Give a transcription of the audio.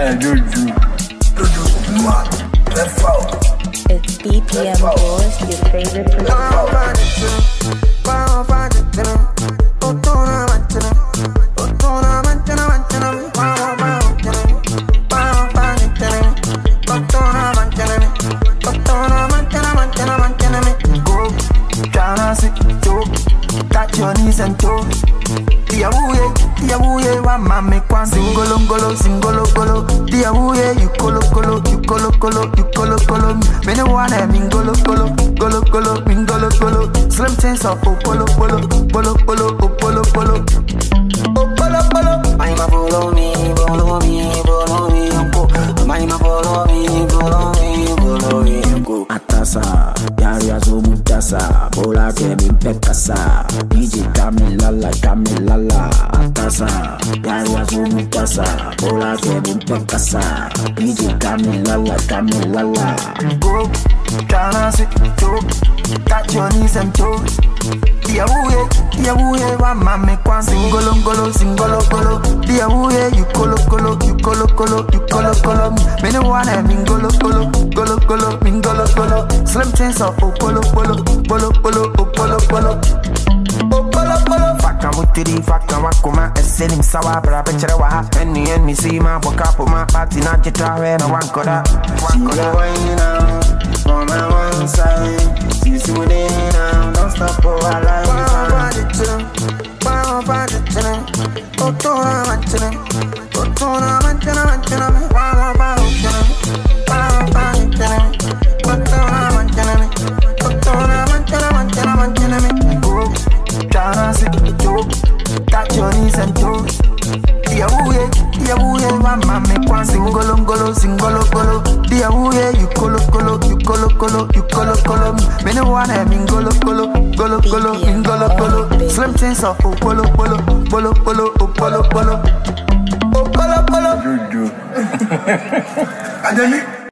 It's BPM Boys, your favorite Got your knees and toes. Diawuye, wa mame kwa singolo ngolo, singolo golo. Diawuye, you colo. Mene wana mingolo golo, mingolo golo. Slim chains of polo. Maima follow me. Maima follow me. Atasa, yari azumutasa, bola kemi pekasa, DJ Kamilala. Atasa, yari azumutasa, bola kemi pekasa, DJ Kamilala. Go, tryna sit, choke, got your knees and toes. Diawuye, wa mame kwa singolo golo. Diawuye, you colo. Mene wana mingolo golo. Slim chains of polo. Faka mutiri, faka wakuma, esenim sawa, bra pechere waha. Any sima, bokapo ma, pati na jitare na wankoda. Wine now, for my one side. See you now, don't stop for a life. Got your knees and toes. Diawuye, wa mame kwa singolo golo. Diawuye, you colo. Mene wana mingolo golo. Slim chains of polo. Juju.